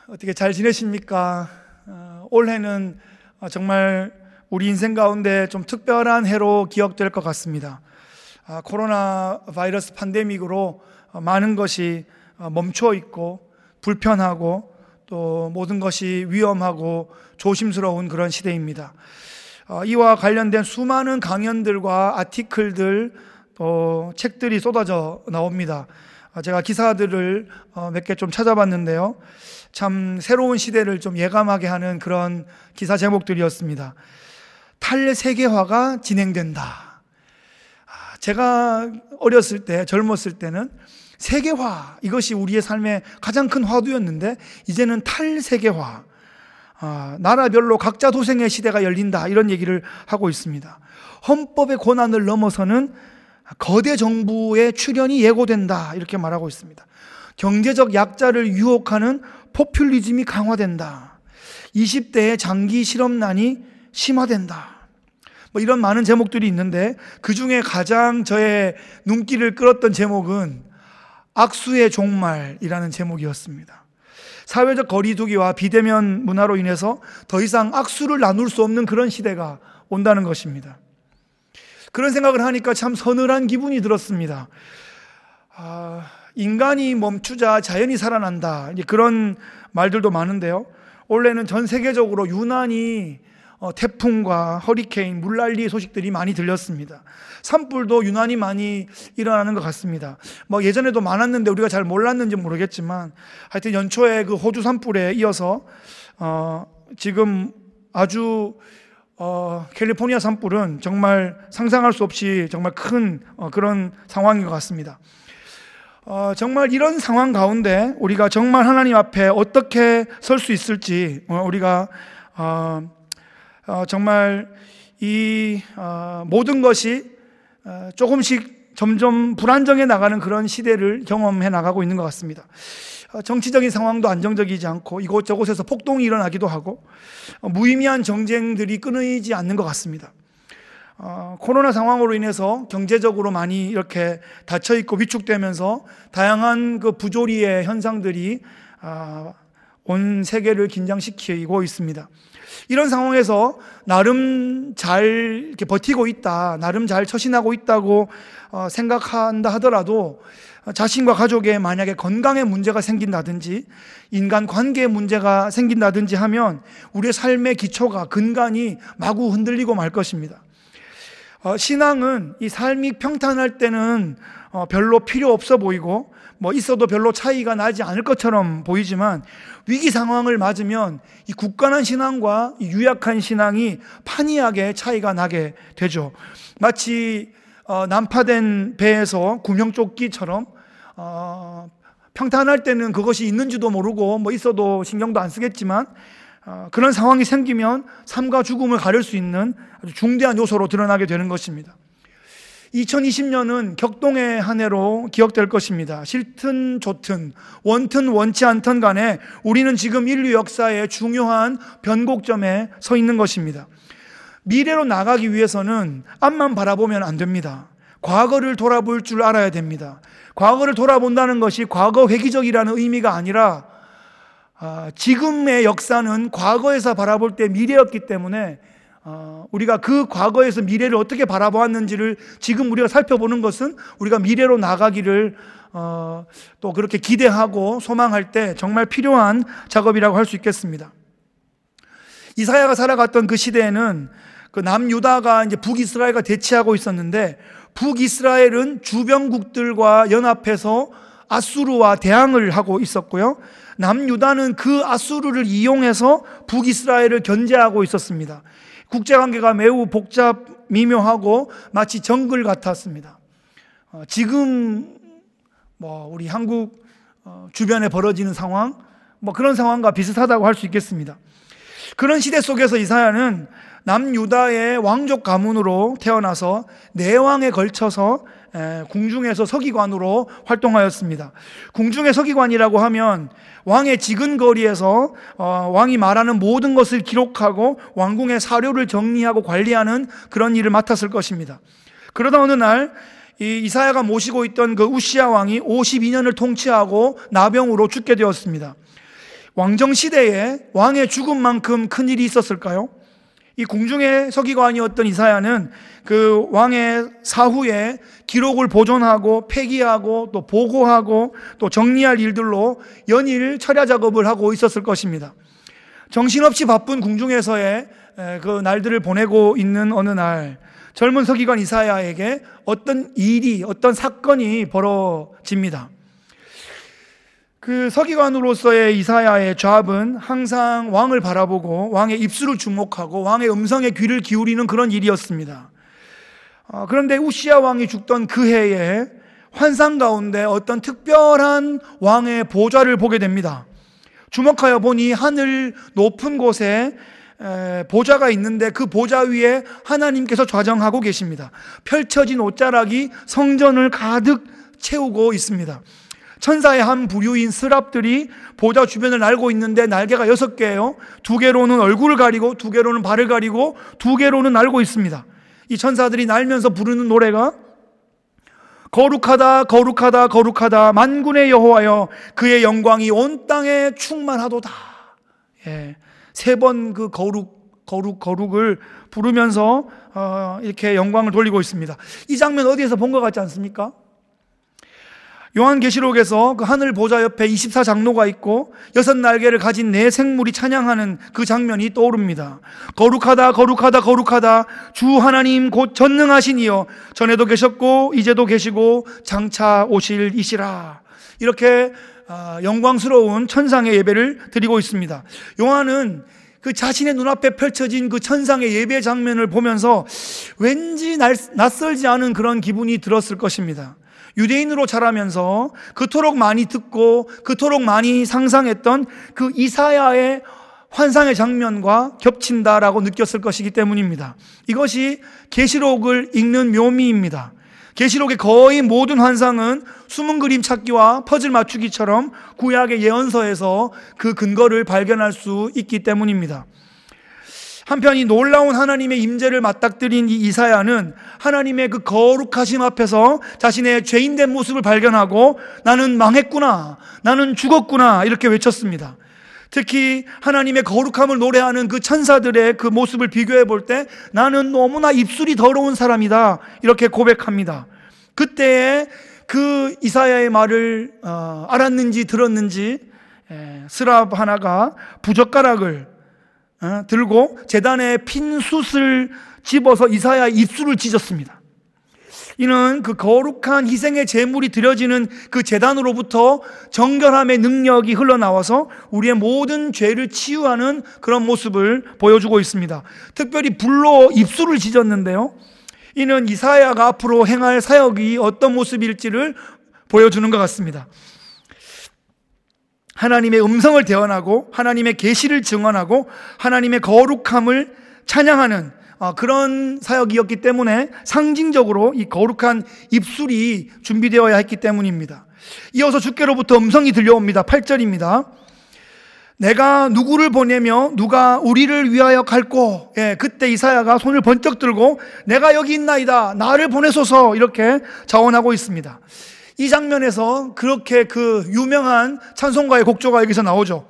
어떻게 잘 지내십니까? 올해는 정말 우리 인생 가운데 좀 특별한 해로 기억될 것 같습니다. 코로나 바이러스 팬데믹으로 많은 것이 멈춰 있고 불편하고 또 모든 것이 위험하고 조심스러운 그런 시대입니다. 이와 관련된 수많은 강연들과 아티클들 또 책들이 쏟아져 나옵니다. 제가 기사들을 몇 개 좀 찾아봤는데요. 참 새로운 시대를 좀 예감하게 하는 그런 기사 제목들이었습니다. 탈세계화가 진행된다. 제가 어렸을 때, 젊었을 때는 세계화, 이것이 우리의 삶의 가장 큰 화두였는데 이제는 탈세계화, 나라별로 각자 도생의 시대가 열린다, 이런 얘기를 하고 있습니다. 헌법의 권한을 넘어서는 거대 정부의 출현이 예고된다, 이렇게 말하고 있습니다. 경제적 약자를 유혹하는 포퓰리즘이 강화된다. 20대의 장기 실업난이 심화된다. 이런 많은 제목들이 있는데 그 중에 가장 저의 눈길을 끌었던 제목은 악수의 종말이라는 제목이었습니다. 사회적 거리두기와 비대면 문화로 인해서 더 이상 악수를 나눌 수 없는 그런 시대가 온다는 것입니다. 그런 생각을 하니까 참 서늘한 기분이 들었습니다. 인간이 멈추자 자연이 살아난다, 그런 말들도 많은데요. 원래는 전 세계적으로 유난히 태풍과 허리케인, 물난리 소식들이 많이 들렸습니다. 산불도 유난히 많이 일어나는 것 같습니다. 예전에도 많았는데 우리가 잘 몰랐는지 모르겠지만 하여튼 연초에 그 호주 산불에 이어서 지금 아주 캘리포니아 산불은 정말 상상할 수 없이 정말 큰 그런 상황인 것 같습니다. 정말 이런 상황 가운데 우리가 정말 하나님 앞에 어떻게 설 수 있을지, 우리가 정말 이 모든 것이 조금씩 점점 불안정해 나가는 그런 시대를 경험해 나가고 있는 것 같습니다. 정치적인 상황도 안정적이지 않고 이곳저곳에서 폭동이 일어나기도 하고 무의미한 정쟁들이 끊이지 않는 것 같습니다. 코로나 상황으로 인해서 경제적으로 많이 이렇게 닫혀있고 위축되면서 다양한 그 부조리의 현상들이 온 세계를 긴장시키고 있습니다. 이런 상황에서 나름 잘 이렇게 버티고 있다, 나름 잘 처신하고 있다고 생각한다 하더라도 자신과 가족에 만약에 건강에 문제가 생긴다든지 인간 관계에 문제가 생긴다든지 하면 우리의 삶의 기초가 근간이 마구 흔들리고 말 것입니다. 신앙은 이 삶이 평탄할 때는 별로 필요 없어 보이고 있어도 별로 차이가 나지 않을 것처럼 보이지만 위기 상황을 맞으면 이 굳건한 신앙과 이 유약한 신앙이 판이하게 차이가 나게 되죠. 마치 난파된 배에서 구명조끼처럼 평탄할 때는 그것이 있는지도 모르고 있어도 신경도 안 쓰겠지만 그런 상황이 생기면 삶과 죽음을 가릴 수 있는 아주 중대한 요소로 드러나게 되는 것입니다. 2020년은 격동의 한 해로 기억될 것입니다. 싫든 좋든 원튼 원치 않든 간에 우리는 지금 인류 역사의 중요한 변곡점에 서 있는 것입니다. 미래로 나가기 위해서는 앞만 바라보면 안 됩니다. 과거를 돌아볼 줄 알아야 됩니다. 과거를 돌아본다는 것이 과거 회귀적이라는 의미가 아니라 지금의 역사는 과거에서 바라볼 때 미래였기 때문에 우리가 그 과거에서 미래를 어떻게 바라보았는지를 지금 우리가 살펴보는 것은 우리가 미래로 나가기를 또 그렇게 기대하고 소망할 때 정말 필요한 작업이라고 할 수 있겠습니다. 이사야가 살아갔던 그 시대에는 그 남유다가 이제 북이스라엘과 대치하고 있었는데 북이스라엘은 주변국들과 연합해서 아수르와 대항을 하고 있었고요. 남유다는 그 아수르를 이용해서 북이스라엘을 견제하고 있었습니다. 국제관계가 매우 복잡 미묘하고 마치 정글 같았습니다. 지금 우리 한국 주변에 벌어지는 상황, 그런 상황과 비슷하다고 할 수 있겠습니다. 그런 시대 속에서 이사야는 남유다의 왕족 가문으로 태어나서 4왕에 걸쳐서 궁중에서 서기관으로 활동하였습니다. 궁중의 서기관이라고 하면 왕의 지근거리에서 왕이 말하는 모든 것을 기록하고 왕궁의 사료를 정리하고 관리하는 그런 일을 맡았을 것입니다. 그러다 어느 날 이사야가 모시고 있던 그 우시야 왕이 52년을 통치하고 나병으로 죽게 되었습니다. 왕정시대에 왕의 죽음만큼 큰일이 있었을까요? 이 궁중의 서기관이었던 이사야는 그 왕의 사후에 기록을 보존하고 폐기하고 또 보고하고 또 정리할 일들로 연일 철야 작업을 하고 있었을 것입니다. 정신없이 바쁜 궁중에서의 그 날들을 보내고 있는 어느 날, 젊은 서기관 이사야에게 어떤 일이, 어떤 사건이 벌어집니다. 그 서기관으로서의 이사야의 잡은 항상 왕을 바라보고 왕의 입술을 주목하고 왕의 음성에 귀를 기울이는 그런 일이었습니다. 그런데 우시야 왕이 죽던 그 해에 환상 가운데 어떤 특별한 왕의 보좌를 보게 됩니다. 주목하여 보니 하늘 높은 곳에 보좌가 있는데 그 보좌 위에 하나님께서 좌정하고 계십니다. 펼쳐진 옷자락이 성전을 가득 채우고 있습니다. 천사의 한 부류인 스랍들이 보좌 주변을 날고 있는데 날개가 6개예요. 2개로는 얼굴을 가리고 2개로는 발을 가리고 2개로는 날고 있습니다. 이 천사들이 날면서 부르는 노래가 거룩하다 거룩하다 거룩하다 만군의 여호와여 그의 영광이 온 땅에 충만하도다. 3번 그 거룩을 부르면서 이렇게 영광을 돌리고 있습니다. 이 장면 어디에서 본 것 같지 않습니까? 요한계시록에서 그 하늘 보좌 옆에 24장로가 있고 6날개를 가진 4생물이 찬양하는 그 장면이 떠오릅니다. 거룩하다 거룩하다 거룩하다 주 하나님 곧 전능하신 이여 전에도 계셨고 이제도 계시고 장차 오실 이시라. 이렇게 영광스러운 천상의 예배를 드리고 있습니다. 요한은 그 자신의 눈앞에 펼쳐진 그 천상의 예배 장면을 보면서 왠지 낯설지 않은 그런 기분이 들었을 것입니다. 유대인으로 자라면서 그토록 많이 듣고 그토록 많이 상상했던 그 이사야의 환상의 장면과 겹친다라고 느꼈을 것이기 때문입니다. 이것이 계시록을 읽는 묘미입니다. 계시록의 거의 모든 환상은 숨은 그림 찾기와 퍼즐 맞추기처럼 구약의 예언서에서 그 근거를 발견할 수 있기 때문입니다. 한편 이 놀라운 하나님의 임재를 맞닥뜨린 이 이사야는 하나님의 그 거룩하심 앞에서 자신의 죄인된 모습을 발견하고 나는 망했구나, 나는 죽었구나 이렇게 외쳤습니다. 특히 하나님의 거룩함을 노래하는 그 천사들의 그 모습을 비교해 볼 때 나는 너무나 입술이 더러운 사람이다 이렇게 고백합니다. 그때에 그 이사야의 말을 알았는지 들었는지 스랍 하나가 부젓가락을 들고 제단에 핀 숯을 집어서 이사야의 입술을 찢었습니다. 이는 그 거룩한 희생의 제물이 드려지는 그 제단으로부터 정결함의 능력이 흘러나와서 우리의 모든 죄를 치유하는 그런 모습을 보여주고 있습니다. 특별히 불로 입술을 찢었는데요, 이는 이사야가 앞으로 행할 사역이 어떤 모습일지를 보여주는 것 같습니다. 하나님의 음성을 대언하고 하나님의 계시를 증언하고 하나님의 거룩함을 찬양하는 그런 사역이었기 때문에 상징적으로 이 거룩한 입술이 준비되어야 했기 때문입니다. 이어서 주께로부터 음성이 들려옵니다. 8절입니다. 내가 누구를 보내며 누가 우리를 위하여 갈꼬. 그때 이사야가 손을 번쩍 들고 내가 여기 있나이다 나를 보내소서 이렇게 자원하고 있습니다. 이 장면에서 그렇게 그 유명한 찬송가의 곡조가 여기서 나오죠.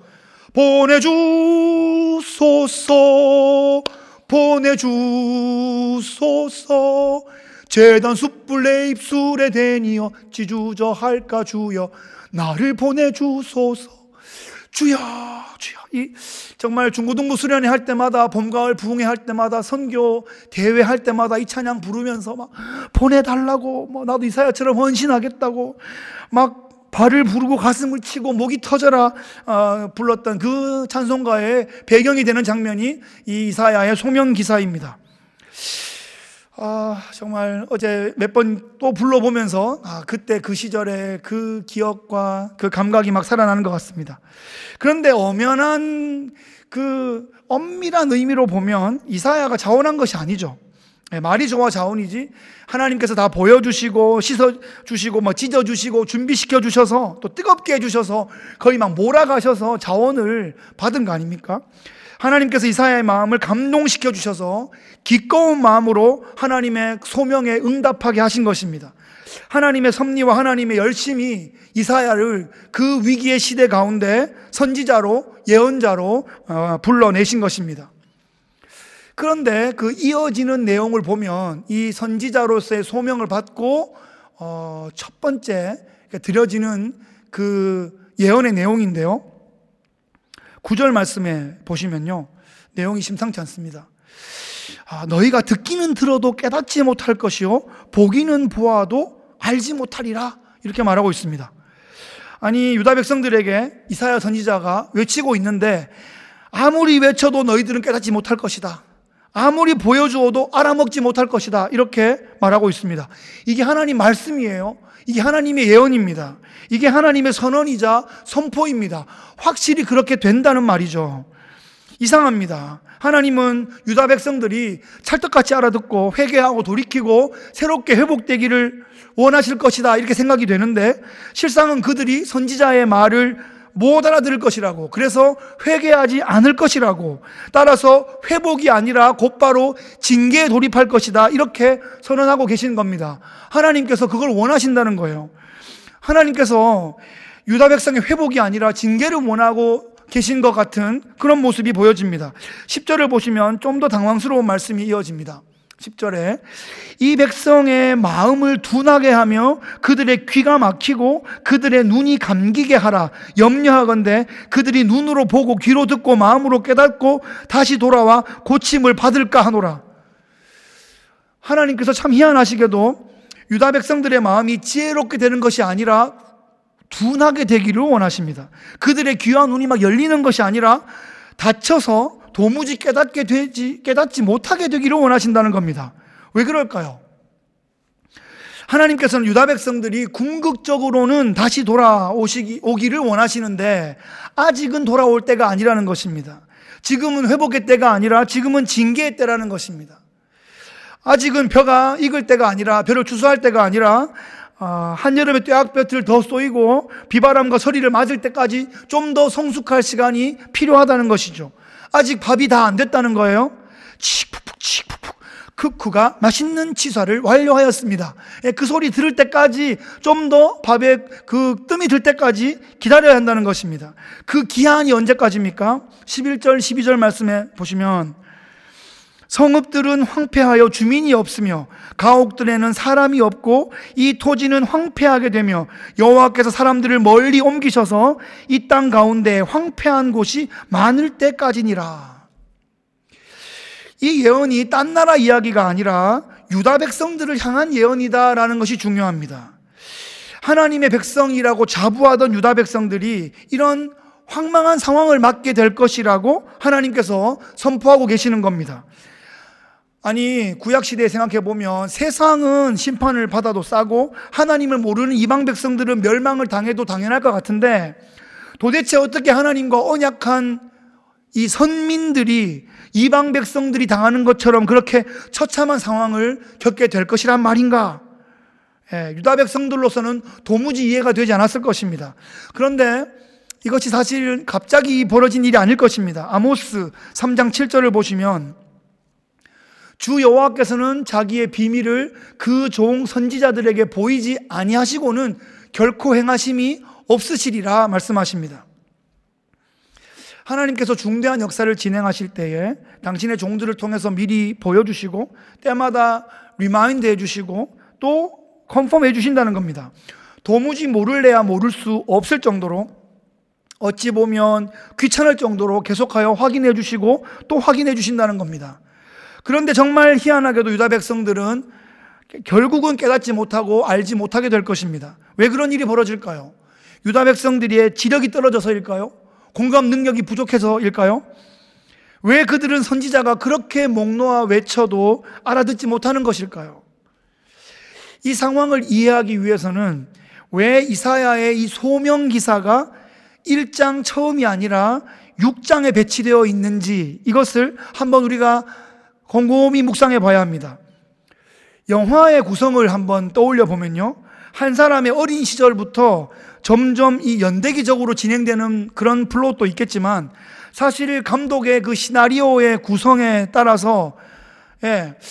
보내주소서 보내주소서 제단 숯불 내 입술에 대니어 지주저할까 주여 나를 보내주소서 주여 주여. 이 정말 중고등부 수련회 할 때마다 봄가을 부흥회 할 때마다 선교 대회 할 때마다 이 찬양 부르면서 막 보내달라고 나도 이사야처럼 헌신하겠다고 막 발을 부르고 가슴을 치고 목이 터져라 불렀던 그 찬송가의 배경이 되는 장면이 이 이사야의 소명 기사입니다. 정말 어제 몇 번 또 불러보면서 그때 그 시절의 그 기억과 그 감각이 막 살아나는 것 같습니다. 그런데 엄연한 그 엄밀한 의미로 보면 이사야가 자원한 것이 아니죠. 말이 좋아 자원이지 하나님께서 다 보여주시고 씻어주시고 막 찢어주시고 준비시켜주셔서 또 뜨겁게 해주셔서 거의 막 몰아가셔서 자원을 받은 거 아닙니까? 하나님께서 이사야의 마음을 감동시켜 주셔서 기꺼운 마음으로 하나님의 소명에 응답하게 하신 것입니다. 하나님의 섭리와 하나님의 열심이 이사야를 그 위기의 시대 가운데 선지자로, 예언자로 불러내신 것입니다. 그런데 그 이어지는 내용을 보면 이 선지자로서의 소명을 받고 첫 번째 드려지는 그 예언의 내용인데요, 9절 말씀에 보시면요, 내용이 심상치 않습니다. 너희가 듣기는 들어도 깨닫지 못할 것이요 보기는 보아도 알지 못하리라, 이렇게 말하고 있습니다. 아니, 유다 백성들에게 이사야 선지자가 외치고 있는데 아무리 외쳐도 너희들은 깨닫지 못할 것이다, 아무리 보여주어도 알아먹지 못할 것이다, 이렇게 말하고 있습니다. 이게 하나님 말씀이에요. 이게 하나님의 예언입니다. 이게 하나님의 선언이자 선포입니다. 확실히 그렇게 된다는 말이죠. 이상합니다. 하나님은 유다 백성들이 찰떡같이 알아듣고 회개하고 돌이키고 새롭게 회복되기를 원하실 것이다, 이렇게 생각이 되는데 실상은 그들이 선지자의 말을 못 알아들을 것이라고, 그래서 회개하지 않을 것이라고, 따라서 회복이 아니라 곧바로 징계에 돌입할 것이다, 이렇게 선언하고 계신 겁니다. 하나님께서 그걸 원하신다는 거예요. 하나님께서 유다 백성의 회복이 아니라 징계를 원하고 계신 것 같은 그런 모습이 보여집니다. 10절을 보시면 좀 더 당황스러운 말씀이 이어집니다. 10절에 이 백성의 마음을 둔하게 하며 그들의 귀가 막히고 그들의 눈이 감기게 하라. 염려하건대 그들이 눈으로 보고 귀로 듣고 마음으로 깨닫고 다시 돌아와 고침을 받을까 하노라. 하나님께서 참 희한하시게도 유다 백성들의 마음이 지혜롭게 되는 것이 아니라 둔하게 되기를 원하십니다. 그들의 귀와 눈이 막 열리는 것이 아니라 닫혀서 도무지 깨닫지 못하게 되기를 원하신다는 겁니다. 왜 그럴까요? 하나님께서는 유다 백성들이 궁극적으로는 다시 오기를 원하시는데 아직은 돌아올 때가 아니라는 것입니다. 지금은 회복의 때가 아니라 지금은 징계의 때라는 것입니다. 아직은 벼가 익을 때가 아니라, 벼를 추수할 때가 아니라 한여름에 뙤약볕을 더 쏘이고 비바람과 서리를 맞을 때까지 좀 더 성숙할 시간이 필요하다는 것이죠. 아직 밥이 다 안 됐다는 거예요. 칙푹푹 칙푹푹 크크가 맛있는 치사를 완료하였습니다. 그 소리 들을 때까지 좀 더 밥에 그 뜸이 들 때까지 기다려야 한다는 것입니다. 그 기한이 언제까지입니까? 11절 12절 말씀에 보시면 성읍들은 황폐하여 주민이 없으며 가옥들에는 사람이 없고 이 토지는 황폐하게 되며 여호와께서 사람들을 멀리 옮기셔서 이 땅 가운데 황폐한 곳이 많을 때까지니라. 이 예언이 딴 나라 이야기가 아니라 유다 백성들을 향한 예언이다라는 것이 중요합니다. 하나님의 백성이라고 자부하던 유다 백성들이 이런 황망한 상황을 맞게 될 것이라고 하나님께서 선포하고 계시는 겁니다. 아니, 구약시대에 생각해보면 세상은 심판을 받아도 싸고 하나님을 모르는 이방 백성들은 멸망을 당해도 당연할 것 같은데 도대체 어떻게 하나님과 언약한 이 선민들이 이방 백성들이 당하는 것처럼 그렇게 처참한 상황을 겪게 될 것이란 말인가? 유다 백성들로서는 도무지 이해가 되지 않았을 것입니다. 그런데 이것이 사실 갑자기 벌어진 일이 아닐 것입니다. 아모스 3장 7절을 보시면 주 여호와께서는 자기의 비밀을 그 종 선지자들에게 보이지 아니하시고는 결코 행하심이 없으시리라 말씀하십니다. 하나님께서 중대한 역사를 진행하실 때에 당신의 종들을 통해서 미리 보여주시고 때마다 리마인드 해주시고 또 컨펌 해주신다는 겁니다. 도무지 모를래야 모를 수 없을 정도로, 어찌 보면 귀찮을 정도로 계속하여 확인해 주시고 또 확인해 주신다는 겁니다. 그런데 정말 희한하게도 유다 백성들은 결국은 깨닫지 못하고 알지 못하게 될 것입니다. 왜 그런 일이 벌어질까요? 유다 백성들의 지력이 떨어져서일까요? 공감 능력이 부족해서일까요? 왜 그들은 선지자가 그렇게 목 놓아 외쳐도 알아듣지 못하는 것일까요? 이 상황을 이해하기 위해서는 왜 이사야의 이 소명 기사가 1장 처음이 아니라 6장에 배치되어 있는지 이것을 한번 우리가 곰곰이 묵상해 봐야 합니다. 영화의 구성을 한번 떠올려 보면요, 한 사람의 어린 시절부터 점점 이 연대기적으로 진행되는 그런 플롯도 있겠지만 사실 감독의 그 시나리오의 구성에 따라서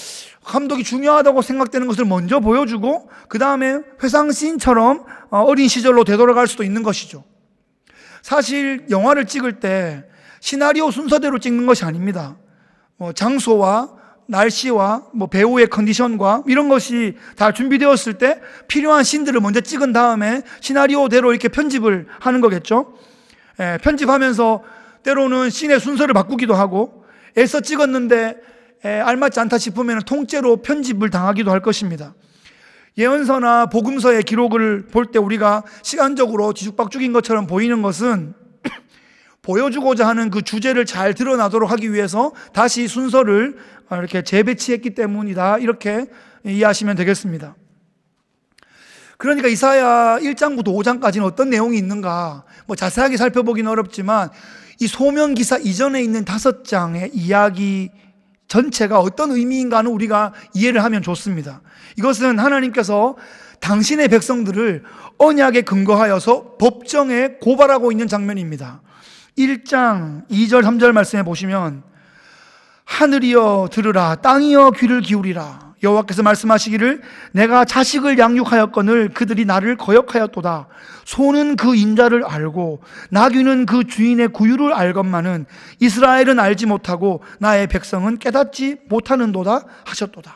감독이 중요하다고 생각되는 것을 먼저 보여주고 그 다음에 회상씬처럼 어린 시절로 되돌아갈 수도 있는 것이죠. 사실 영화를 찍을 때 시나리오 순서대로 찍는 것이 아닙니다. 장소와 날씨와 배우의 컨디션과 이런 것이 다 준비되었을 때 필요한 씬들을 먼저 찍은 다음에 시나리오대로 이렇게 편집을 하는 거겠죠. 편집하면서 때로는 씬의 순서를 바꾸기도 하고, 애써 찍었는데 알맞지 않다 싶으면 통째로 편집을 당하기도 할 것입니다. 예언서나 복음서의 기록을 볼 때 우리가 시간적으로 뒤죽박죽인 것처럼 보이는 것은 보여주고자 하는 그 주제를 잘 드러나도록 하기 위해서 다시 순서를 이렇게 재배치했기 때문이다, 이렇게 이해하시면 되겠습니다. 그러니까 이사야 1장부터 5장까지는 어떤 내용이 있는가 자세하게 살펴보기는 어렵지만 이 소명기사 이전에 있는 5장의 이야기 전체가 어떤 의미인가는 우리가 이해를 하면 좋습니다. 이것은 하나님께서 당신의 백성들을 언약에 근거하여서 법정에 고발하고 있는 장면입니다. 1장 2절 3절 말씀해 보시면 하늘이여 들으라, 땅이여 귀를 기울이라. 여호와께서 말씀하시기를 내가 자식을 양육하였거늘 그들이 나를 거역하였도다. 소는 그 인자를 알고 나귀는 그 주인의 구유를 알건만은 이스라엘은 알지 못하고 나의 백성은 깨닫지 못하는도다 하셨도다.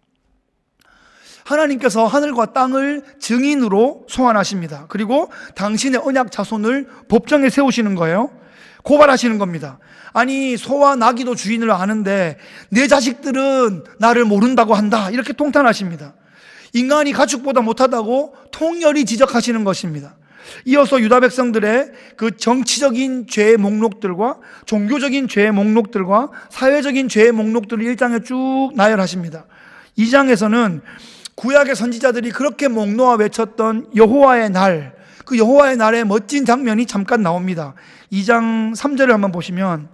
하나님께서 하늘과 땅을 증인으로 소환하십니다. 그리고 당신의 언약 자손을 법정에 세우시는 거예요. 고발하시는 겁니다. 아니, 소와 나귀도 주인을 아는데 내 자식들은 나를 모른다고 한다, 이렇게 통탄하십니다. 인간이 가축보다 못하다고 통렬히 지적하시는 것입니다. 이어서 유다 백성들의 그 정치적인 죄의 목록들과 종교적인 죄의 목록들과 사회적인 죄의 목록들을 1장에 쭉 나열하십니다. 2장에서는 구약의 선지자들이 그렇게 목 놓아 외쳤던 여호와의 날, 그 여호와의 날의 멋진 장면이 잠깐 나옵니다. 2장 3절을 한번 보시면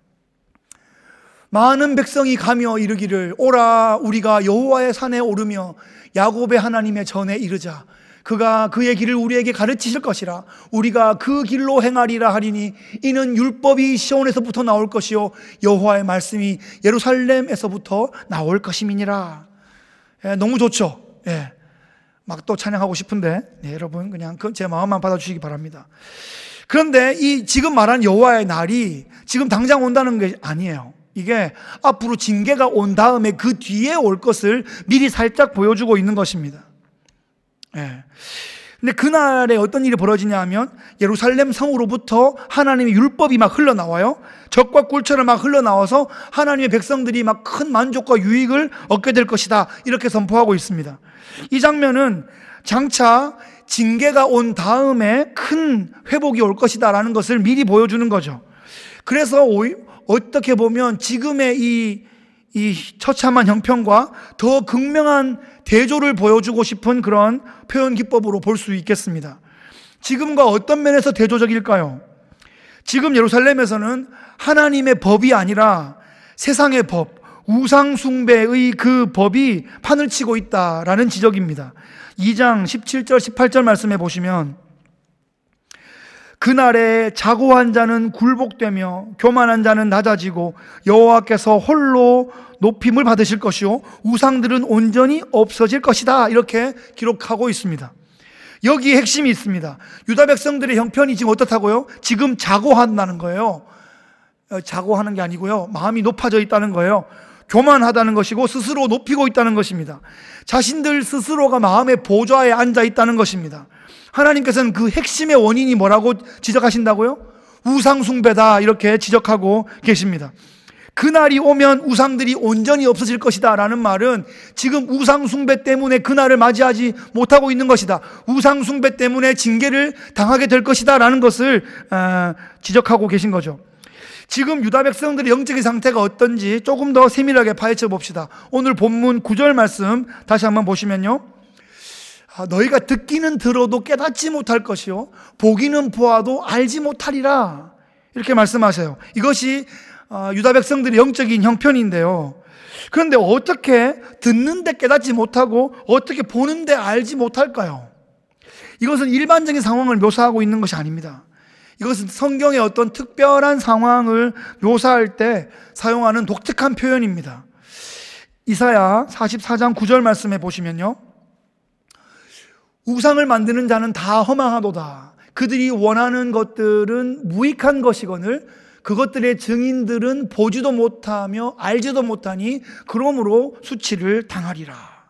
많은 백성이 가며 이르기를 오라, 우리가 여호와의 산에 오르며 야곱의 하나님의 전에 이르자. 그가 그의 길을 우리에게 가르치실 것이라. 우리가 그 길로 행하리라 하리니 이는 율법이 시온에서부터 나올 것이요 여호와의 말씀이 예루살렘에서부터 나올 것임이니라. 너무 좋죠. 막 또 찬양하고 싶은데 여러분 그냥 제 마음만 받아주시기 바랍니다. 그런데 이 지금 말한 여호와의 날이 지금 당장 온다는 게 아니에요. 이게 앞으로 징계가 온 다음에 그 뒤에 올 것을 미리 살짝 보여주고 있는 것입니다. 근데 그날에 어떤 일이 벌어지냐 하면 예루살렘 성으로부터 하나님의 율법이 막 흘러나와요. 적과 꿀처럼 막 흘러나와서 하나님의 백성들이 막 큰 만족과 유익을 얻게 될 것이다, 이렇게 선포하고 있습니다. 이 장면은 장차 징계가 온 다음에 큰 회복이 올 것이다 라는 것을 미리 보여주는 거죠. 그래서 어떻게 보면 지금의 이 처참한 형편과 더 극명한 대조를 보여주고 싶은 그런 표현 기법으로 볼 수 있겠습니다. 지금과 어떤 면에서 대조적일까요? 지금 예루살렘에서는 하나님의 법이 아니라 세상의 법, 우상숭배의 그 법이 판을 치고 있다라는 지적입니다. 2장 17절 18절 말씀해 보시면 그날에 자고한 자는 굴복되며 교만한 자는 낮아지고 여호와께서 홀로 높임을 받으실 것이요 우상들은 온전히 없어질 것이다, 이렇게 기록하고 있습니다. 여기에 핵심이 있습니다. 유다 백성들의 형편이 지금 어떻다고요? 지금 자고한다는 거예요. 자고하는 게 아니고요, 마음이 높아져 있다는 거예요. 교만하다는 것이고 스스로 높이고 있다는 것입니다. 자신들 스스로가 마음의 보좌에 앉아 있다는 것입니다. 하나님께서는 그 핵심의 원인이 뭐라고 지적하신다고요? 우상숭배다, 이렇게 지적하고 계십니다. 그날이 오면 우상들이 온전히 없어질 것이다 라는 말은 지금 우상숭배 때문에 그날을 맞이하지 못하고 있는 것이다, 우상숭배 때문에 징계를 당하게 될 것이다 라는 것을 지적하고 계신 거죠. 지금 유다 백성들의 영적인 상태가 어떤지 조금 더 세밀하게 파헤쳐 봅시다. 오늘 본문 9절 말씀 다시 한번 보시면요, 너희가 듣기는 들어도 깨닫지 못할 것이요 보기는 보아도 알지 못하리라, 이렇게 말씀하세요. 이것이 유다 백성들의 영적인 형편인데요. 그런데 어떻게 듣는데 깨닫지 못하고 어떻게 보는데 알지 못할까요? 이것은 일반적인 상황을 묘사하고 있는 것이 아닙니다. 이것은 성경의 어떤 특별한 상황을 묘사할 때 사용하는 독특한 표현입니다. 이사야 44장 9절 말씀에 보시면요, 우상을 만드는 자는 다 허망하도다. 그들이 원하는 것들은 무익한 것이거늘 그것들의 증인들은 보지도 못하며 알지도 못하니 그러므로 수치를 당하리라.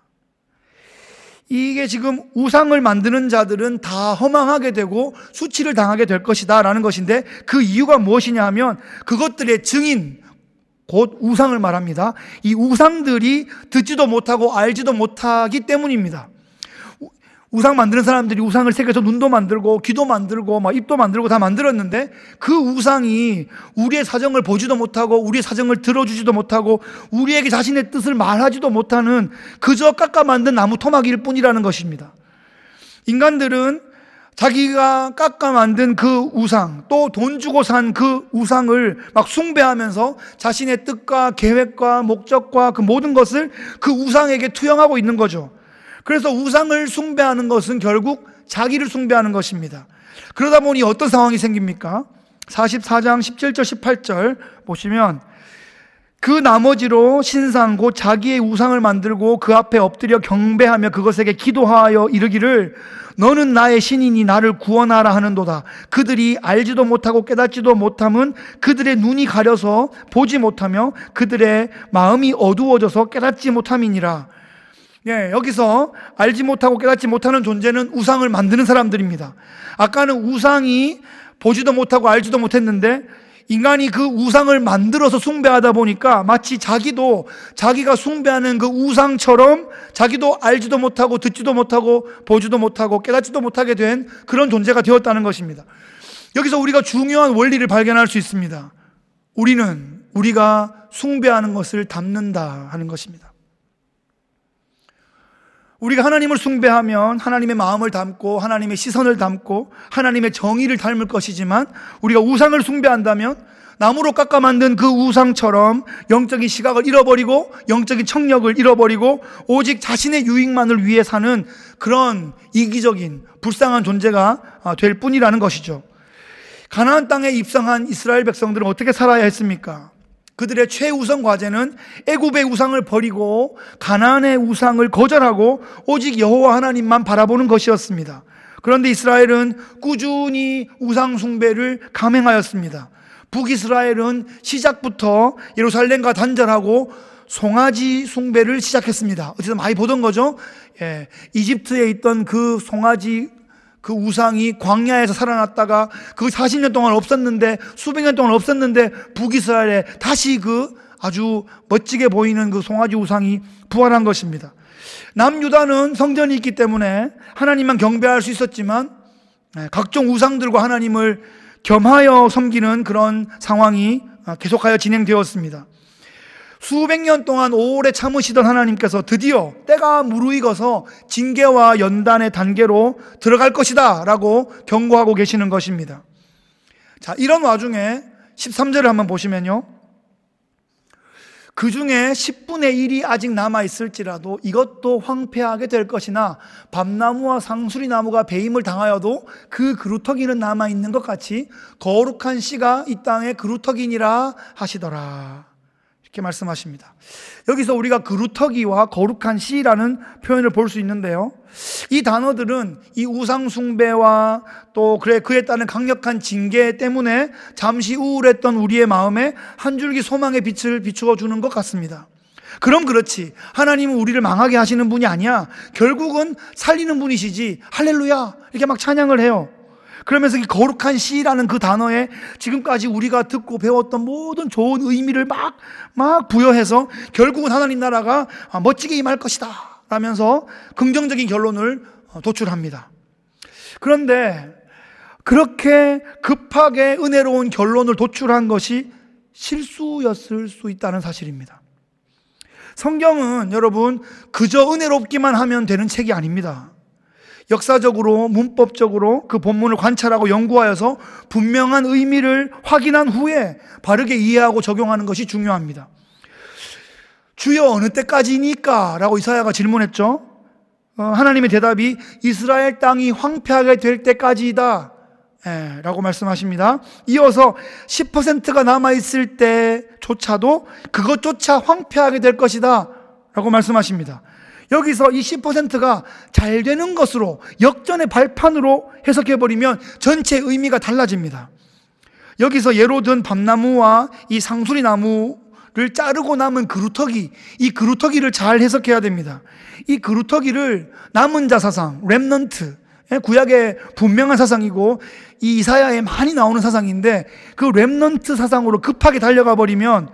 이게 지금 우상을 만드는 자들은 다 허망하게 되고 수치를 당하게 될 것이다 라는 것인데, 그 이유가 무엇이냐 하면 그것들의 증인, 곧 우상을 말합니다. 이 우상들이 듣지도 못하고 알지도 못하기 때문입니다. 우상 만드는 사람들이 우상을 새겨서 눈도 만들고 귀도 만들고 입도 만들고 다 만들었는데, 그 우상이 우리의 사정을 보지도 못하고 우리의 사정을 들어주지도 못하고 우리에게 자신의 뜻을 말하지도 못하는 그저 깎아 만든 나무 토막일 뿐이라는 것입니다. 인간들은 자기가 깎아 만든 그 우상, 또 돈 주고 산 그 우상을 막 숭배하면서 자신의 뜻과 계획과 목적과 그 모든 것을 그 우상에게 투영하고 있는 거죠. 그래서 우상을 숭배하는 것은 결국 자기를 숭배하는 것입니다. 그러다 보니 어떤 상황이 생깁니까? 44장 17절 18절 보시면, 그 나머지로 신상 곧 자기의 우상을 만들고 그 앞에 엎드려 경배하며 그것에게 기도하여 이르기를 너는 나의 신이니 나를 구원하라 하는도다. 그들이 알지도 못하고 깨닫지도 못함은 그들의 눈이 가려서 보지 못하며 그들의 마음이 어두워져서 깨닫지 못함이니라. 여기서 알지 못하고 깨닫지 못하는 존재는 우상을 만드는 사람들입니다. 아까는 우상이 보지도 못하고 알지도 못했는데, 인간이 그 우상을 만들어서 숭배하다 보니까 마치 자기도 자기가 숭배하는 그 우상처럼 자기도 알지도 못하고 듣지도 못하고 보지도 못하고 깨닫지도 못하게 된 그런 존재가 되었다는 것입니다. 여기서 우리가 중요한 원리를 발견할 수 있습니다. 우리가 숭배하는 것을 닮는다 하는 것입니다. 우리가 하나님을 숭배하면 하나님의 마음을 담고 하나님의 시선을 담고 하나님의 정의를 닮을 것이지만, 우리가 우상을 숭배한다면 나무로 깎아 만든 그 우상처럼 영적인 시각을 잃어버리고 영적인 청력을 잃어버리고 오직 자신의 유익만을 위해 사는 그런 이기적인 불쌍한 존재가 될 뿐이라는 것이죠. 가나안 땅에 입성한 이스라엘 백성들은 어떻게 살아야 했습니까? 그들의 최우선 과제는 애굽의 우상을 버리고 가나안의 우상을 거절하고 오직 여호와 하나님만 바라보는 것이었습니다. 그런데 이스라엘은 꾸준히 우상 숭배를 감행하였습니다. 북이스라엘은 시작부터 예루살렘과 단절하고 송아지 숭배를 시작했습니다. 어디서 많이 보던 거죠? 이집트에 있던 그 송아지, 그 우상이 광야에서 살아났다가 그 40년 동안 없었는데, 수백 년 동안 없었는데 북이스라엘에 다시 그 아주 멋지게 보이는 그 송아지 우상이 부활한 것입니다. 남유다는 성전이 있기 때문에 하나님만 경배할 수 있었지만 각종 우상들과 하나님을 겸하여 섬기는 그런 상황이 계속하여 진행되었습니다. 수백 년 동안 오래 참으시던 하나님께서 드디어 때가 무르익어서 징계와 연단의 단계로 들어갈 것이다 라고 경고하고 계시는 것입니다. 자, 이런 와중에 13절을 한번 보시면요, 그 중에 10분의 1이 아직 남아있을지라도 이것도 황폐하게 될 것이나 밤나무와 상수리나무가 배임을 당하여도 그 그루터기는 남아있는 것 같이 거룩한 씨가 이 땅에 그루터기니라 하시더라, 이렇게 말씀하십니다. 여기서 우리가 그루터기와 거룩한 씨라는 표현을 볼 수 있는데요, 이 단어들은 이 우상 숭배와 또 그에 따른 강력한 징계 때문에 잠시 우울했던 우리의 마음에 한 줄기 소망의 빛을 비추어 주는 것 같습니다. 그럼 그렇지, 하나님은 우리를 망하게 하시는 분이 아니야, 결국은 살리는 분이시지, 할렐루야 이렇게 막 찬양을 해요. 그러면서 이 거룩한 씨라는 그 단어에 지금까지 우리가 듣고 배웠던 모든 좋은 의미를 막 부여해서 결국은 하나님 나라가 멋지게 임할 것이다 라면서 긍정적인 결론을 도출합니다. 그런데 그렇게 급하게 은혜로운 결론을 도출한 것이 실수였을 수 있다는 사실입니다. 성경은 여러분 그저 은혜롭기만 하면 되는 책이 아닙니다. 역사적으로 문법적으로 그 본문을 관찰하고 연구하여서 분명한 의미를 확인한 후에 바르게 이해하고 적용하는 것이 중요합니다. 주여 어느 때까지니까? 라고 이사야가 질문했죠. 하나님의 대답이 이스라엘 땅이 황폐하게 될 때까지이다 라고 말씀하십니다. 이어서 10%가 남아있을 때조차도 그것조차 황폐하게 될 것이다 라고 말씀하십니다. 여기서 이 10%가 잘 되는 것으로 역전의 발판으로 해석해버리면 전체 의미가 달라집니다. 여기서 예로 든 밤나무와 이 상수리 나무를 자르고 남은 그루터기, 이 그루터기를 잘 해석해야 됩니다. 이 그루터기를 남은 자 사상, 렘넌트, 구약의 분명한 사상이고 이 이사야에 많이 나오는 사상인데 그 렘넌트 사상으로 급하게 달려가 버리면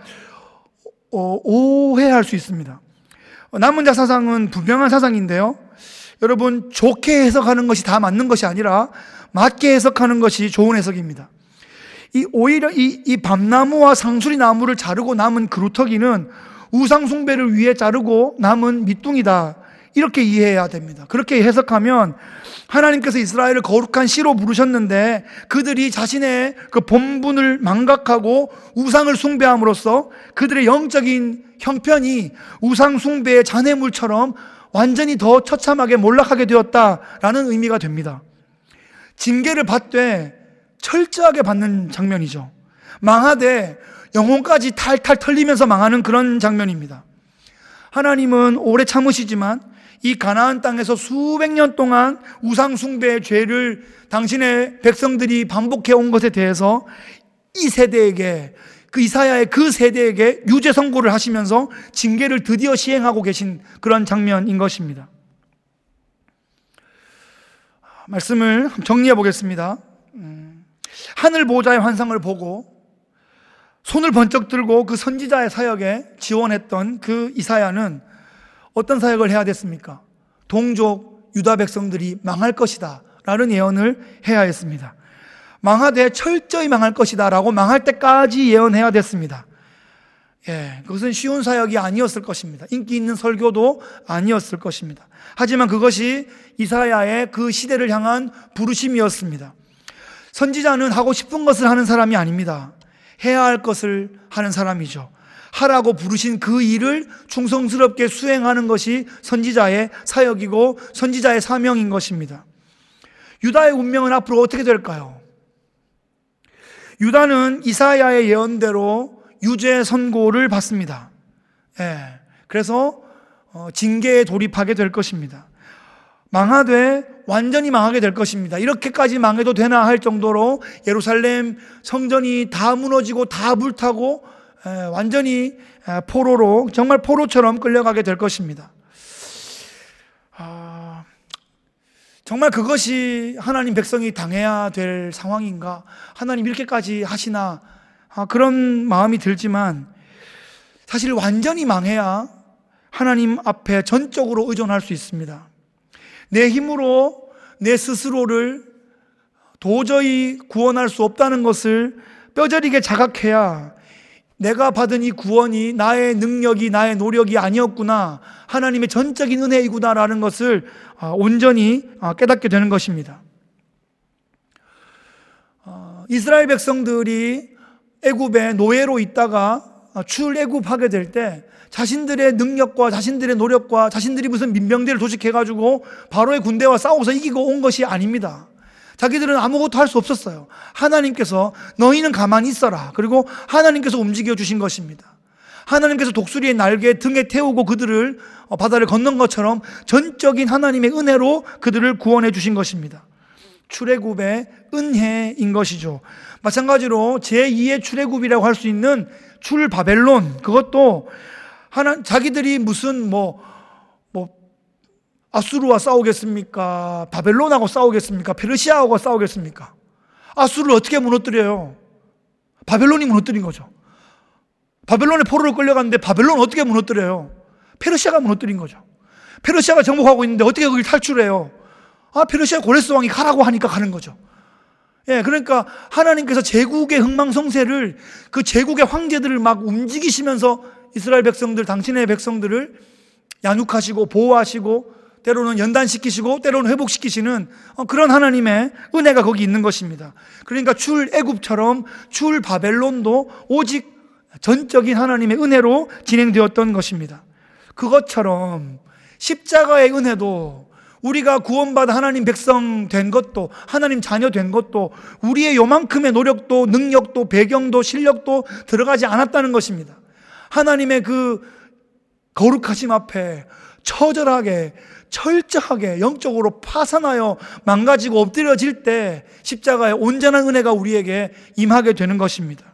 오해할 수 있습니다. 남은 자 사상은 분명한 사상인데요, 여러분, 좋게 해석하는 것이 다 맞는 것이 아니라 맞게 해석하는 것이 좋은 해석입니다. 오히려 이 밤나무와 상수리 나무를 자르고 남은 그루터기는 우상 숭배를 위해 자르고 남은 밑둥이다, 이렇게 이해해야 됩니다. 그렇게 해석하면 하나님께서 이스라엘을 거룩한 시로 부르셨는데 그들이 자신의 그 본분을 망각하고 우상을 숭배함으로써 그들의 영적인 형편이 우상 숭배의 잔해물처럼 완전히 더 처참하게 몰락하게 되었다라는 의미가 됩니다. 징계를 받되 철저하게 받는 장면이죠. 망하되 영혼까지 탈탈 털리면서 망하는 그런 장면입니다. 하나님은 오래 참으시지만 이 가나안 땅에서 수백 년 동안 우상 숭배의 죄를 당신의 백성들이 반복해 온 것에 대해서 이 세대에게, 그 이사야의 그 세대에게 유죄 선고를 하시면서 징계를 드디어 시행하고 계신 그런 장면인 것입니다. 말씀을 정리해 보겠습니다. 하늘 보호자의 환상을 보고 손을 번쩍 들고 그 선지자의 사역에 지원했던 그 이사야는 어떤 사역을 해야 됐습니까? 동족 유다 백성들이 망할 것이다 라는 예언을 해야 했습니다. 망하되 철저히 망할 것이다 라고 망할 때까지 예언해야 됐습니다. 그것은 쉬운 사역이 아니었을 것입니다. 인기 있는 설교도 아니었을 것입니다. 하지만 그것이 이사야의 그 시대를 향한 부르심이었습니다. 선지자는 하고 싶은 것을 하는 사람이 아닙니다. 해야 할 것을 하는 사람이죠. 하라고 부르신 그 일을 충성스럽게 수행하는 것이 선지자의 사역이고 선지자의 사명인 것입니다. 유다의 운명은 앞으로 어떻게 될까요? 유다는 이사야의 예언대로 유죄 선고를 받습니다. 그래서 징계에 돌입하게 될 것입니다. 망하되 완전히 망하게 될 것입니다. 이렇게까지 망해도 되나 할 정도로 예루살렘 성전이 다 무너지고 다 불타고 완전히 포로로, 정말 포로처럼 끌려가게 될 것입니다. 정말 그것이 하나님 백성이 당해야 될 상황인가? 하나님 이렇게까지 하시나? 그런 마음이 들지만 사실 완전히 망해야 하나님 앞에 전적으로 의존할 수 있습니다. 내 힘으로 내 스스로를 도저히 구원할 수 없다는 것을 뼈저리게 자각해야 내가 받은 이 구원이 나의 능력이, 나의 노력이 아니었구나, 하나님의 전적인 은혜이구나라는 것을 온전히 깨닫게 되는 것입니다. 이스라엘 백성들이 애굽의 노예로 있다가 출애굽하게 될 때 자신들의 능력과 자신들의 노력과 자신들이 무슨 민병대를 조직해가지고 바로의 군대와 싸워서 이기고 온 것이 아닙니다. 자기들은 아무것도 할 수 없었어요. 하나님께서 너희는 가만히 있어라, 그리고 하나님께서 움직여 주신 것입니다. 하나님께서 독수리의 날개 등에 태우고 그들을 바다를 건넌 것처럼 전적인 하나님의 은혜로 그들을 구원해 주신 것입니다. 출애굽의 은혜인 것이죠. 마찬가지로 제2의 출애굽이라고 할 수 있는 출바벨론, 그것도 자기들이 무슨 아수르와 싸우겠습니까? 바벨론하고 싸우겠습니까? 페르시아하고 싸우겠습니까? 아수르를 어떻게 무너뜨려요? 바벨론이 무너뜨린 거죠. 바벨론의 포로로 끌려갔는데 바벨론 어떻게 무너뜨려요? 페르시아가 무너뜨린 거죠. 페르시아가 정복하고 있는데 어떻게 거길 탈출해요? 페르시아 고레스 왕이 가라고 하니까 가는 거죠. 그러니까 하나님께서 제국의 흥망성쇠를, 그 제국의 황제들을 막 움직이시면서 이스라엘 백성들, 당신의 백성들을 양육하시고 보호하시고 때로는 연단시키시고 때로는 회복시키시는 그런 하나님의 은혜가 거기 있는 것입니다. 그러니까 출애굽처럼 출바벨론도 오직 전적인 하나님의 은혜로 진행되었던 것입니다. 그것처럼 십자가의 은혜도, 우리가 구원받아 하나님 백성 된 것도, 하나님 자녀 된 것도 우리의 요만큼의 노력도 능력도 배경도 실력도 들어가지 않았다는 것입니다. 하나님의 그 거룩하심 앞에 처절하게 철저하게 영적으로 파산하여 망가지고 엎드려질 때 십자가의 온전한 은혜가 우리에게 임하게 되는 것입니다.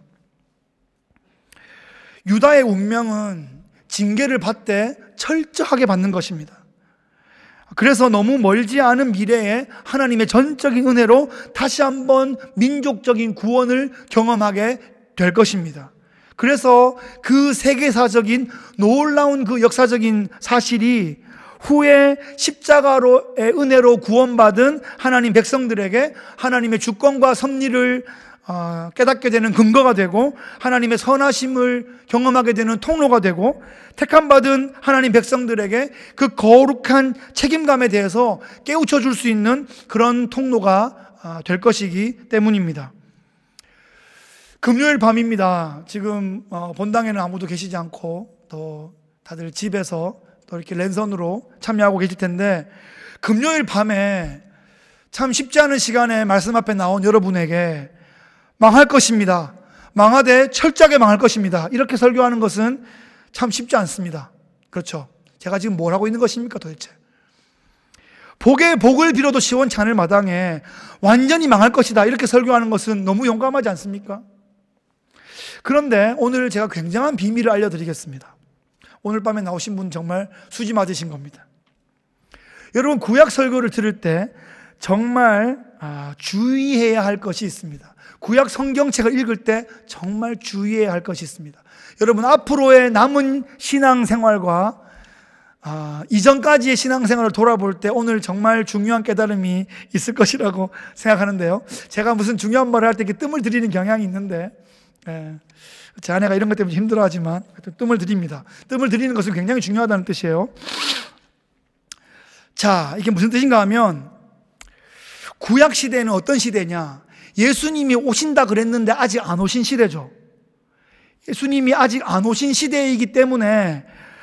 유다의 운명은 징계를 받되 철저하게 받는 것입니다. 그래서 너무 멀지 않은 미래에 하나님의 전적인 은혜로 다시 한번 민족적인 구원을 경험하게 될 것입니다. 그래서 그 세계사적인 놀라운 그 역사적인 사실이 후에 십자가로의 은혜로 구원받은 하나님 백성들에게 하나님의 주권과 섭리를 깨닫게 되는 근거가 되고 하나님의 선하심을 경험하게 되는 통로가 되고 택함받은 하나님 백성들에게 그 거룩한 책임감에 대해서 깨우쳐 줄 수 있는 그런 통로가 될 것이기 때문입니다. 금요일 밤입니다. 지금 본당에는 아무도 계시지 않고 또 다들 집에서 또 이렇게 랜선으로 참여하고 계실 텐데, 금요일 밤에 참 쉽지 않은 시간에 말씀 앞에 나온 여러분에게 망할 것입니다, 망하되 철저하게 망할 것입니다, 이렇게 설교하는 것은 참 쉽지 않습니다. 그렇죠? 제가 지금 뭘 하고 있는 것입니까 도대체? 복의 복을 빌어도 시원찮을 마당에 완전히 망할 것이다 이렇게 설교하는 것은 너무 용감하지 않습니까? 그런데 오늘 제가 굉장한 비밀을 알려드리겠습니다. 오늘 밤에 나오신 분 정말 수지 맞으신 겁니다. 여러분, 구약 설교를 들을 때 정말 주의해야 할 것이 있습니다. 구약 성경책을 읽을 때 정말 주의해야 할 것이 있습니다. 여러분, 앞으로의 남은 신앙생활과 이전까지의 신앙생활을 돌아볼 때 오늘 정말 중요한 깨달음이 있을 것이라고 생각하는데요. 제가 무슨 중요한 말을 할 때 이렇게 뜸을 들이는 경향이 있는데, 제 아내가 이런 것 때문에 힘들어하지만 뜸을 들입니다. 뜸을 들이는 것은 굉장히 중요하다는 뜻이에요. 자, 이게 무슨 뜻인가 하면, 구약 시대는 어떤 시대냐? 예수님이 오신다 그랬는데 아직 안 오신 시대죠. 예수님이 아직 안 오신 시대이기 때문에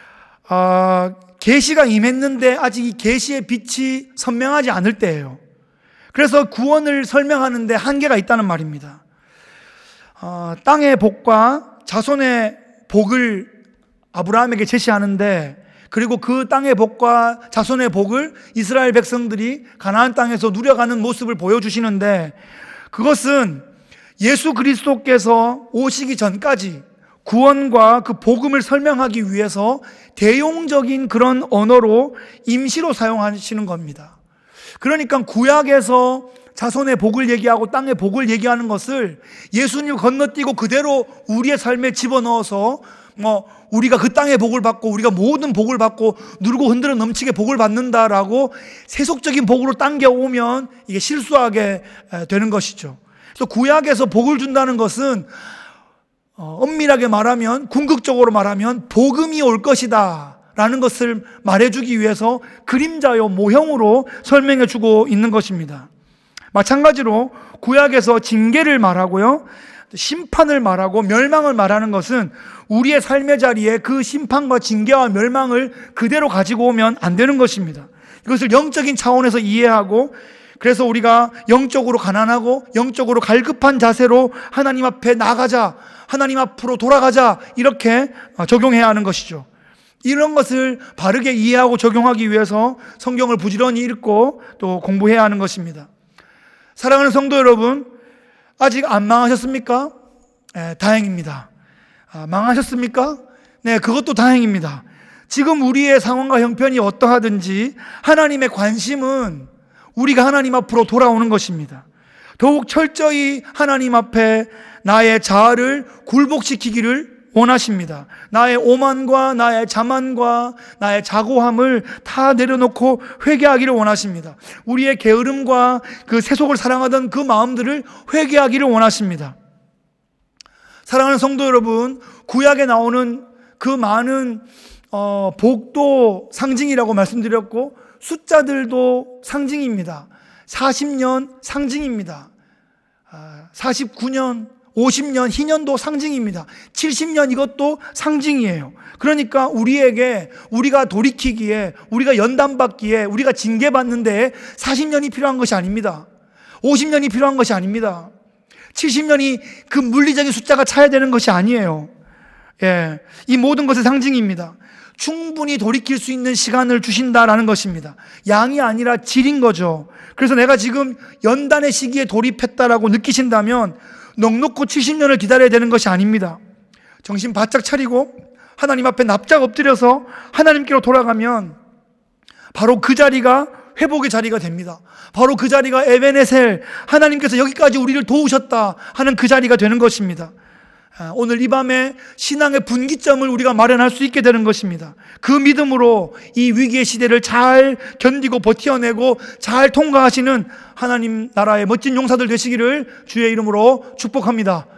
계시가 임했는데 아직 이 계시의 빛이 선명하지 않을 때예요. 그래서 구원을 설명하는데 한계가 있다는 말입니다. 땅의 복과 자손의 복을 아브라함에게 제시하는데, 그리고 그 땅의 복과 자손의 복을 이스라엘 백성들이 가나안 땅에서 누려가는 모습을 보여주시는데, 그것은 예수 그리스도께서 오시기 전까지 구원과 그 복음을 설명하기 위해서 대용적인 그런 언어로 임시로 사용하시는 겁니다. 그러니까 구약에서 자손의 복을 얘기하고 땅의 복을 얘기하는 것을 예수님 건너뛰고 그대로 우리의 삶에 집어넣어서 우리가 그 땅의 복을 받고 우리가 모든 복을 받고 누르고 흔들어 넘치게 복을 받는다라고 세속적인 복으로 당겨오면 이게 실수하게 되는 것이죠. 그래서 구약에서 복을 준다는 것은 엄밀하게 말하면, 궁극적으로 말하면 복음이 올 것이다 라는 것을 말해주기 위해서 그림자요 모형으로 설명해주고 있는 것입니다. 마찬가지로 구약에서 징계를 말하고요, 심판을 말하고 멸망을 말하는 것은 우리의 삶의 자리에 그 심판과 징계와 멸망을 그대로 가지고 오면 안 되는 것입니다. 이것을 영적인 차원에서 이해하고, 그래서 우리가 영적으로 가난하고 영적으로 갈급한 자세로 하나님 앞에 나가자, 하나님 앞으로 돌아가자, 이렇게 적용해야 하는 것이죠. 이런 것을 바르게 이해하고 적용하기 위해서 성경을 부지런히 읽고 또 공부해야 하는 것입니다. 사랑하는 성도 여러분, 아직 안 망하셨습니까? 네, 다행입니다. 망하셨습니까? 네, 그것도 다행입니다. 지금 우리의 상황과 형편이 어떠하든지 하나님의 관심은 우리가 하나님 앞으로 돌아오는 것입니다. 더욱 철저히 하나님 앞에 나의 자아를 굴복시키기를 원하십니다. 나의 오만과 나의 자만과 나의 자고함을 다 내려놓고 회개하기를 원하십니다. 우리의 게으름과 그 세속을 사랑하던 그 마음들을 회개하기를 원하십니다. 사랑하는 성도 여러분, 구약에 나오는 그 많은 복도 상징이라고 말씀드렸고, 숫자들도 상징입니다. 40년 상징입니다. 49년, 50년, 희년도 상징입니다. 70년 이것도 상징이에요. 그러니까 우리가 돌이키기에, 우리가 연단받기에, 우리가 징계받는 데에 40년이 필요한 것이 아닙니다. 50년이 필요한 것이 아닙니다. 70년이 그 물리적인 숫자가 차야 되는 것이 아니에요. 이 모든 것의 상징입니다. 충분히 돌이킬 수 있는 시간을 주신다라는 것입니다. 양이 아니라 질인 거죠. 그래서 내가 지금 연단의 시기에 돌입했다라고 느끼신다면 넉넉고 70년을 기다려야 되는 것이 아닙니다. 정신 바짝 차리고 하나님 앞에 납작 엎드려서 하나님께로 돌아가면 바로 그 자리가 회복의 자리가 됩니다. 바로 그 자리가 에베네셀, 하나님께서 여기까지 우리를 도우셨다 하는 그 자리가 되는 것입니다. 오늘 이 밤에 신앙의 분기점을 우리가 마련할 수 있게 되는 것입니다. 그 믿음으로 이 위기의 시대를 잘 견디고 버텨내고 잘 통과하시는 하나님 나라의 멋진 용사들 되시기를 주의 이름으로 축복합니다.